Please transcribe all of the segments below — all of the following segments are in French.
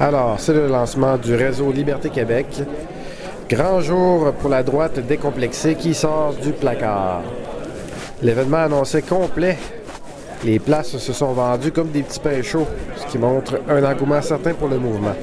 Alors, c'est le lancement du réseau Liberté Québec. Grand jour pour la droite décomplexée qui sort du placard. L'événement annoncé complet. Les places se sont vendues comme des petits pains chauds, ce qui montre un engouement certain pour le mouvement.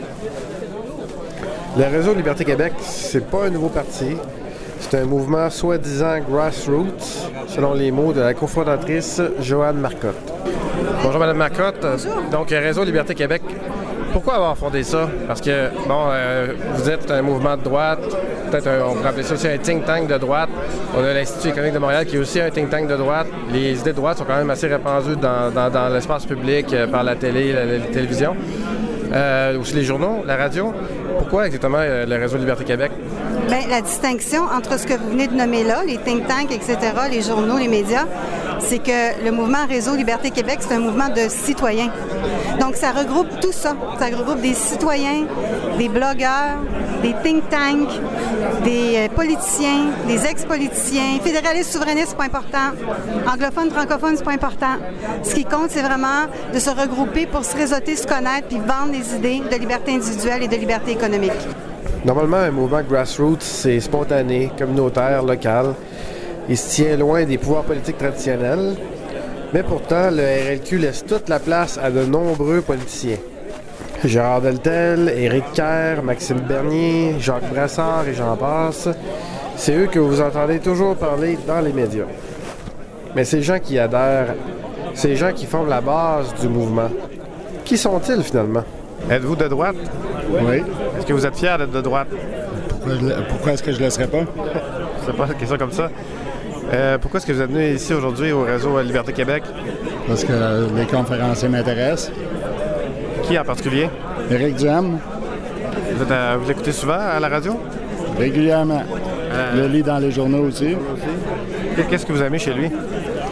Le réseau Liberté Québec, c'est pas un nouveau parti. C'est un mouvement soi-disant grassroots, selon les mots de la cofondatrice Joanne Marcotte. Bonjour Mme Marcotte. Bonjour. Donc, Réseau Liberté Québec. Pourquoi avoir fondé ça? Parce que, vous êtes un mouvement de droite, peut-être on pourrait appeler ça aussi un think tank de droite. On a l'Institut économique de Montréal qui est aussi un think tank de droite. Les idées de droite sont quand même assez répandues dans l'espace public par la télé, la télévision, aussi les journaux, la radio. Pourquoi exactement le Réseau Liberté Québec? Bien, la distinction entre ce que vous venez de nommer là, les think tanks, etc., les journaux, les médias, c'est que le mouvement Réseau Liberté Québec, c'est un mouvement de citoyens. Donc, ça regroupe tout ça. Ça regroupe des citoyens, des blogueurs, des think tanks, des politiciens, des ex-politiciens, fédéralistes, souverainistes, c'est pas important. Anglophones, francophones, c'est pas important. Ce qui compte, c'est vraiment de se regrouper pour se réseauter, se connaître, puis vendre des idées de liberté individuelle et de liberté économique. Normalement, un mouvement grassroots, c'est spontané, communautaire, local. Il se tient loin des pouvoirs politiques traditionnels. Mais pourtant, le RLQ laisse toute la place à de nombreux politiciens. Gérard Deltel, Éric Kerr, Maxime Bernier, Jacques Brassard et j'en passe. C'est eux que vous entendez toujours parler dans les médias. Mais ces gens qui adhèrent, ces gens qui forment la base du mouvement, qui sont-ils finalement? Êtes-vous de droite? Oui. Est-ce que vous êtes fier d'être de droite? Pourquoi est-ce que je ne le serais pas? C'est pas une question comme ça. Pourquoi est-ce que vous êtes venu ici aujourd'hui au réseau Liberté Québec? Parce que les conférenciers m'intéressent. Qui en particulier? Éric Duhem, Vous l'écoutez souvent à la radio? régulièrement. Je le lis dans les journaux aussi. Qu'est-ce que vous aimez chez lui?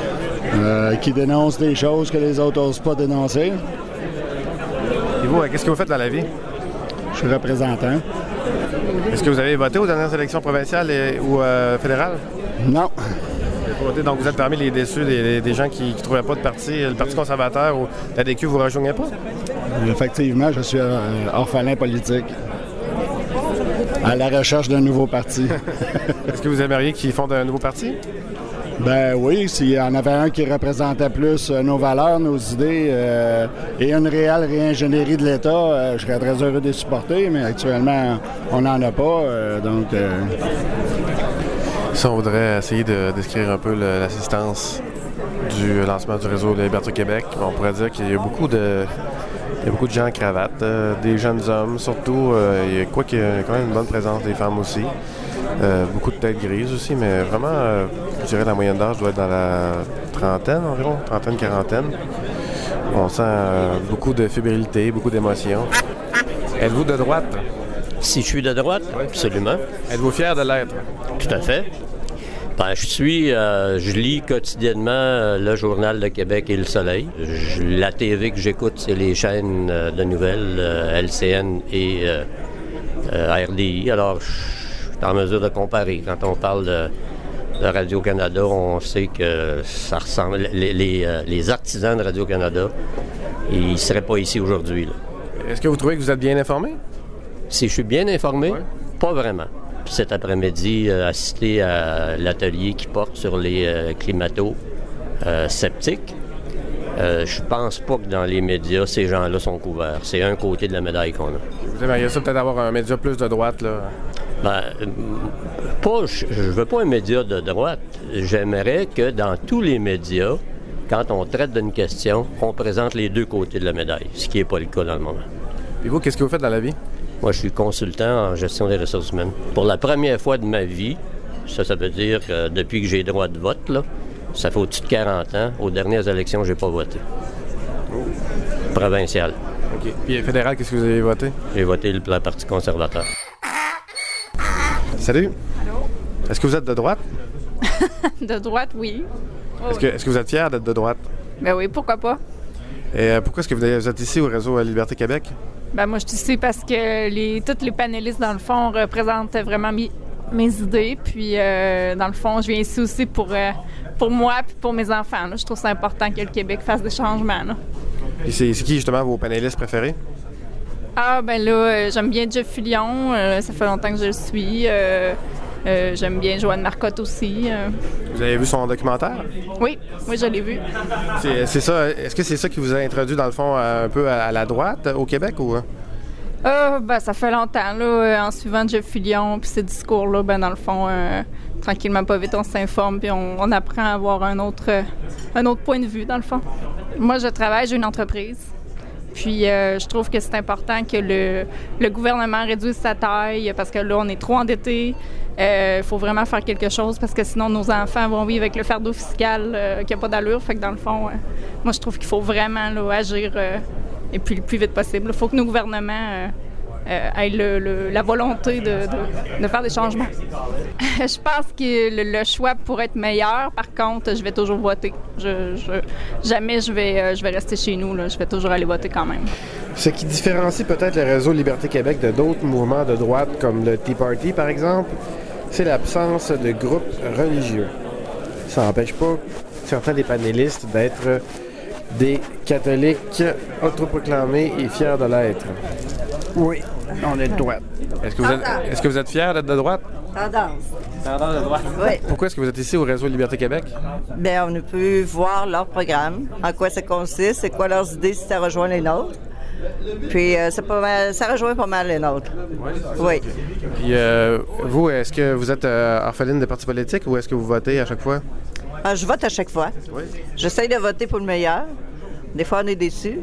Qui dénonce des choses que les autres n'osent pas dénoncer. Et vous, qu'est-ce que vous faites dans la vie? Je suis représentant. Est-ce que vous avez voté aux dernières élections provinciales ou fédérales? Non. Donc vous êtes parmi les déçus des gens qui ne trouvaient pas de parti, le Parti conservateur ou la DQ, vous ne rejoignez pas? Effectivement, je suis orphelin politique. À la recherche d'un nouveau parti. Est-ce que vous aimeriez qu'ils fondent un nouveau parti? Ben oui, s'il y en avait un qui représentait plus nos valeurs, nos idées et une réelle réingénierie de l'État, je serais très heureux de les supporter, mais actuellement, on n'en a pas, donc... Si on voudrait essayer de décrire un peu l'assistance du lancement du réseau Liberté Québec, on pourrait dire qu'il y a beaucoup de gens en cravate, des jeunes hommes surtout, il y a quand même une bonne présence des femmes aussi. Beaucoup de têtes grises aussi, mais vraiment, je dirais la moyenne d'âge doit être dans la trentaine environ, quarantaine. On sent beaucoup de fébrilité, beaucoup d'émotion. Êtes-vous de droite? Si je suis de droite, oui. Absolument. Êtes-vous fier de l'être? Tout à fait. Ben, je lis quotidiennement le Journal de Québec et Le Soleil. La TV que j'écoute, c'est les chaînes de nouvelles LCN et RDI. Alors, je suis en mesure de comparer. Quand on parle de Radio-Canada, on sait que ça ressemble... Les artisans de Radio-Canada, ils ne seraient pas ici aujourd'hui, là. Est-ce que vous trouvez que vous êtes bien informé? Si je suis bien informé, ouais. Pas vraiment. Cet après-midi, assisté à l'atelier qui porte sur les climato-sceptiques, je pense pas que dans les médias, ces gens-là sont couverts. C'est un côté de la médaille qu'on a. Vous aimeriez ça peut-être avoir un média plus de droite, là? Je veux pas un média de droite. J'aimerais que dans tous les médias, quand on traite d'une question, on présente les deux côtés de la médaille, ce qui n'est pas le cas dans le moment. Et vous, qu'est-ce que vous faites dans la vie? Moi, je suis consultant en gestion des ressources humaines. Pour la première fois de ma vie, ça veut dire que depuis que j'ai droit de vote, là, ça fait au-dessus de 40 ans, aux dernières élections, j'ai pas voté. Provincial. OK. Puis fédéral, qu'est-ce que vous avez voté? J'ai voté le Parti conservateur. Salut. Allô? Est-ce que vous êtes de droite? De droite, oui. Oh, Est-ce que vous êtes fier d'être de droite? Ben oui, pourquoi pas? Et pourquoi est-ce que vous êtes ici au réseau Liberté Québec? Ben moi, je suis ici parce que tous les panélistes, dans le fond, représentent vraiment mes idées. Puis, dans le fond, je viens ici aussi pour moi et pour mes enfants. Là. Je trouve ça important que le Québec fasse des changements. Là. Et c'est qui, justement, vos panélistes préférés? Ah, ben là, j'aime bien Jeff Fillion. Ça fait longtemps que je le suis. J'aime bien Joanne Marcotte aussi. Vous avez vu son documentaire? Oui, je l'ai vu. C'est ça. Est-ce que c'est ça qui vous a introduit, dans le fond, un peu à la droite au Québec ou? Ben, ça fait longtemps, là, en suivant Jeff Fillion puis ses discours-là, ben, dans le fond, tranquillement, pas vite, on s'informe puis on apprend à avoir un autre point de vue, dans le fond. Moi, j'ai une entreprise. Puis, je trouve que c'est important que le gouvernement réduise sa taille parce que là, on est trop endettés. Il faut vraiment faire quelque chose parce que sinon, nos enfants vont vivre avec le fardeau fiscal qui n'a pas d'allure. Fait que dans le fond, moi, je trouve qu'il faut vraiment là, agir et puis le plus vite possible. Il faut que nos gouvernements aient la volonté de faire des changements. Je pense que le choix pourrait être meilleur. Par contre, je vais toujours voter. Jamais je vais rester chez nous. Là. Je vais toujours aller voter quand même. Ce qui différencie peut-être le réseau Liberté Québec de d'autres mouvements de droite comme le Tea Party, par exemple, c'est l'absence de groupes religieux. Ça n'empêche pas certains des panélistes d'être des catholiques autoproclamés et fiers de l'être. Oui, on est de droite. Est-ce que vous êtes fiers d'être de droite? Tendance de droite. Oui. Pourquoi est-ce que vous êtes ici au réseau Liberté Québec? Bien, on a pu voir leur programme, en quoi ça consiste, c'est quoi leurs idées, si ça rejoint les nôtres. Puis ça rejoint pas mal les nôtres. Oui. Puis vous, est-ce que vous êtes orpheline de partis politiques ou est-ce que vous votez à chaque fois? Je vote à chaque fois. Oui. J'essaye de voter pour le meilleur. Des fois, on est déçus.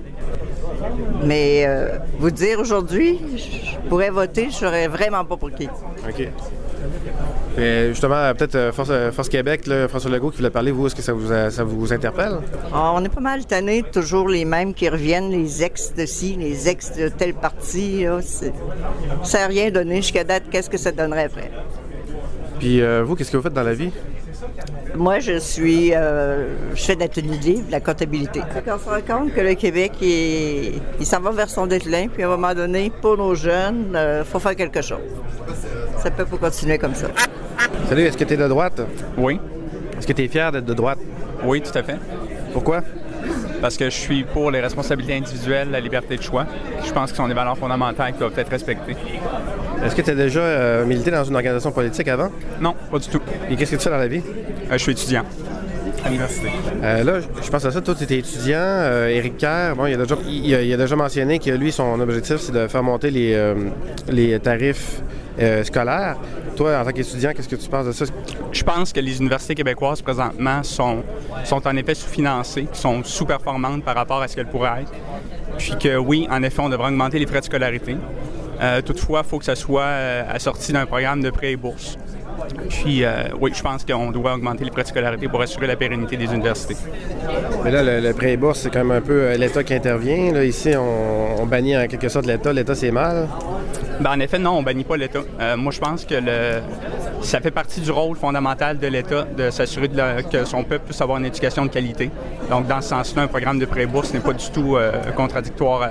Mais vous dire aujourd'hui, je pourrais voter, je serais vraiment pas pour qui. OK. Mais justement, peut-être Force Québec, là, François Legault qui voulait parler, vous, est-ce que ça vous interpelle? On est pas mal tannés, toujours les mêmes qui reviennent, les ex de ci, les ex de tel parti. Là, ça n'a rien donné jusqu'à date. Qu'est-ce que ça donnerait après? Puis vous, qu'est-ce que vous faites dans la vie? Moi, je fais de la tenue de livre, de la comptabilité. On se rend compte que le Québec, il s'en va vers son déclin, puis à un moment donné, pour nos jeunes, il faut faire quelque chose. Ça peut pas continuer comme ça. Salut, est-ce que tu es de droite? Oui. Est-ce que tu es fier d'être de droite? Oui, tout à fait. Pourquoi? Parce que je suis pour les responsabilités individuelles, la liberté de choix. Je pense que ce sont des valeurs fondamentales qui doivent être respectées. Est-ce que tu as déjà milité dans une organisation politique avant? Non, pas du tout. Et qu'est-ce que tu fais dans la vie? Je suis étudiant à l'université. Là, je pense à ça. Toi, tu étais étudiant. Éric Kerr, bon, il a déjà mentionné que lui, son objectif, c'est de faire monter les tarifs scolaires. Toi, en tant qu'étudiant, qu'est-ce que tu penses de ça? Je pense que les universités québécoises, présentement, sont en effet sous-financées, sont sous-performantes par rapport à ce qu'elles pourraient être. Puis que oui, en effet, on devrait augmenter les frais de scolarité. Toutefois, il faut que ça soit assorti d'un programme de prêts et bourses. Puis, oui, je pense qu'on doit augmenter les frais de scolarité pour assurer la pérennité des universités. Mais là, le prêt et bourse, c'est quand même un peu l'État qui intervient. Là, ici, on bannit en quelque sorte l'État. L'État, c'est mal. Ben, en effet, non, on ne bannit pas l'État. Moi, je pense que ça fait partie du rôle fondamental de l'État de s'assurer que son peuple puisse avoir une éducation de qualité. Donc, dans ce sens-là, un programme de prêt et bourse n'est pas du tout contradictoire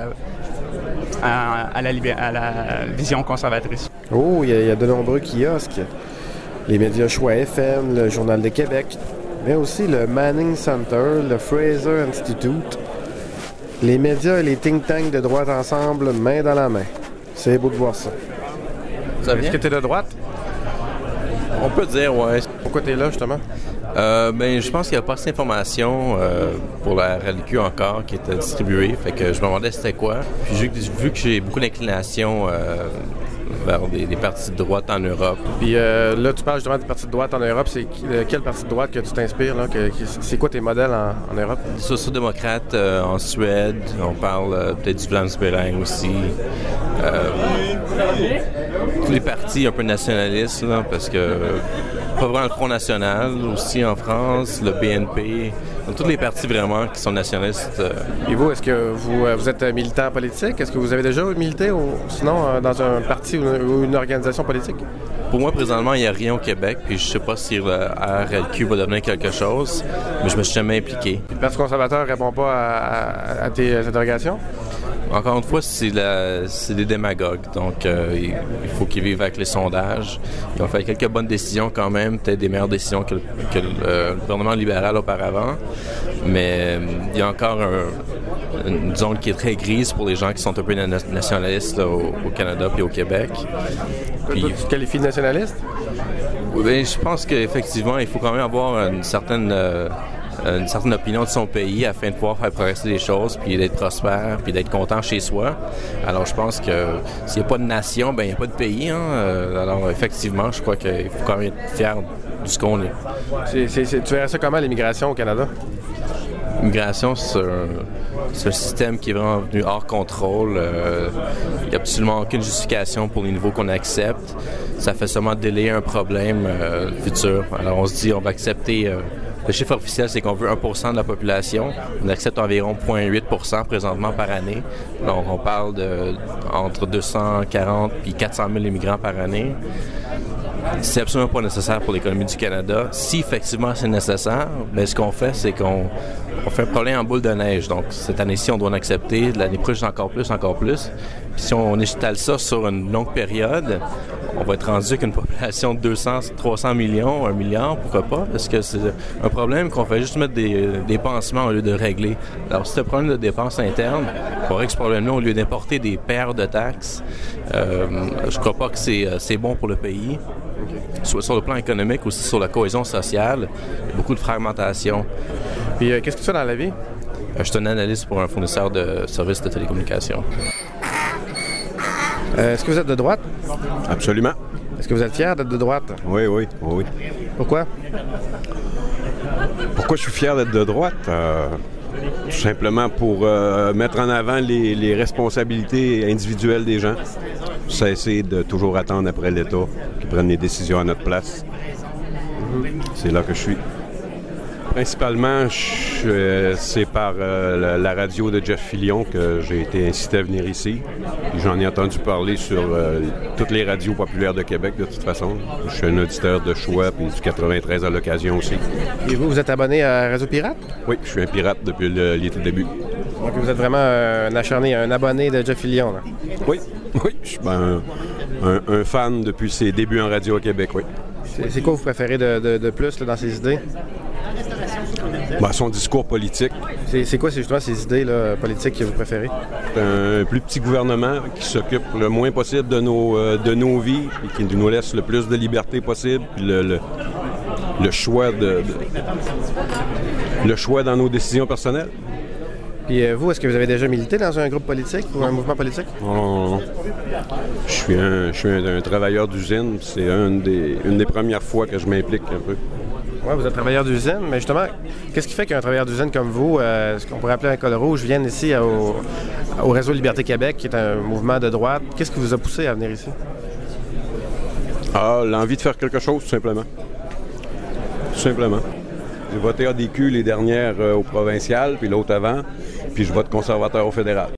à la vision conservatrice. Oh, il y a de nombreux kiosques. Les médias Choix FM, le Journal de Québec, mais aussi le Manning Center, le Fraser Institute. Les médias et les think tanks de droite ensemble, main dans la main. C'est beau de voir ça. Est-ce que tu es de droite? On peut dire, ouais. Pourquoi tu es là, justement? Je pense qu'il n'y a pas assez d'informations pour la RLQ encore qui était distribuée. Fait que je me demandais c'était quoi. Puis vu que j'ai beaucoup d'inclination vers des partis de droite en Europe. Puis là, tu parles justement des partis de droite en Europe. C'est quel parti de droite que tu t'inspires? Là? C'est quoi tes modèles en Europe? Des sociaux-démocrates en Suède. On parle peut-être du Vlaams Belang aussi. Tous les partis un peu nationalistes, là, parce que pas vraiment le Front National aussi en France, le BNP. Donc, tous les partis vraiment qui sont nationalistes. Et vous, est-ce que vous êtes militant politique? Est-ce que vous avez déjà milité sinon dans un parti ou une organisation politique? Pour moi, présentement, il n'y a rien au Québec, puis je ne sais pas si le RLQ va devenir quelque chose, mais je me suis jamais impliqué. Le Parti conservateur ne répond pas à tes interrogations? Encore une fois, c'est des démagogues, donc il faut qu'ils vivent avec les sondages. Ils ont fait quelques bonnes décisions quand même, peut-être des meilleures décisions que le gouvernement libéral auparavant, mais il y a encore une zone qui est très grise pour les gens qui sont un peu nationalistes là, au Canada puis au Québec. Puis, toi, tu te qualifies de nationaliste? Bien, je pense qu'effectivement, il faut quand même avoir une certaine opinion de son pays afin de pouvoir faire progresser les choses, puis d'être prospère, puis d'être content chez soi. Alors, je pense que s'il n'y a pas de nation, ben il n'y a pas de pays. Hein? Alors, effectivement, je crois qu'il faut quand même être fier de ce qu'on est. Tu verrais ça comment, l'immigration au Canada? L'immigration, c'est un système qui est vraiment venu hors contrôle. Il n'y a absolument aucune justification pour les niveaux qu'on accepte. Ça fait seulement délayer un problème futur. Alors, on se dit, on va accepter... le chiffre officiel, c'est qu'on veut 1% de la population. On accepte environ 0,8% présentement par année. Donc, on parle entre 240 et 400 000 immigrants par année. C'est absolument pas nécessaire pour l'économie du Canada. Si effectivement c'est nécessaire, bien, ce qu'on fait, c'est qu'on fait un problème en boule de neige. Donc, cette année-ci, on doit en accepter. L'année prochaine, encore plus. Puis si on étale ça sur une longue période, on va être rendu avec une population de 200, 300 millions, 1 milliard, pourquoi pas? Parce que c'est un problème qu'on fait juste mettre des pansements au lieu de régler. Alors, si c'est un problème de dépenses internes, on règle ce problème-là au lieu d'importer des paires de taxes. Je crois pas que c'est bon pour le pays. Soit sur le plan économique, aussi sur la cohésion sociale. Il y a beaucoup de fragmentation. Puis, qu'est-ce que tu fais dans la vie? Je suis un analyste pour un fournisseur de services de télécommunications. Est-ce que vous êtes de droite? Absolument. Est-ce que vous êtes fier d'être de droite? Oui. Pourquoi? Pourquoi je suis fier d'être de droite? Tout simplement pour mettre en avant les responsabilités individuelles des gens. Cesser de toujours attendre après l'État qui prenne les décisions à notre place. C'est là que je suis. Principalement, c'est par la radio de Jeff Fillion que j'ai été incité à venir ici. J'en ai entendu parler sur toutes les radios populaires de Québec, de toute façon. Je suis un auditeur de choix, puis du 93 à l'occasion aussi. Et vous êtes abonné à Radio Pirate? Oui, je suis un pirate depuis les tout débuts. Donc vous êtes vraiment un acharné, un abonné de Jeff Fillion, là? Oui, je suis un fan depuis ses débuts en radio au Québec, oui. C'est quoi vous préférez de plus là, dans ses idées? Son discours politique. C'est quoi justement ces idées là, politiques que vous préférez? Un plus petit gouvernement qui s'occupe le moins possible de nos vies et qui nous laisse le plus de liberté possible, puis le choix le choix dans nos décisions personnelles. Puis vous, est-ce que vous avez déjà milité dans un groupe politique ou un mouvement politique? Non. Je suis un travailleur d'usine. C'est une des premières fois que je m'implique un peu. Oui, vous êtes travailleur d'usine, mais justement, qu'est-ce qui fait qu'un travailleur d'usine comme vous, ce qu'on pourrait appeler un col rouge, vienne ici au Réseau Liberté Québec, qui est un mouvement de droite? Qu'est-ce qui vous a poussé à venir ici? L'envie de faire quelque chose, tout simplement. Tout simplement. J'ai voté ADQ les dernières au provincial, puis l'autre avant, puis je vote conservateur au fédéral.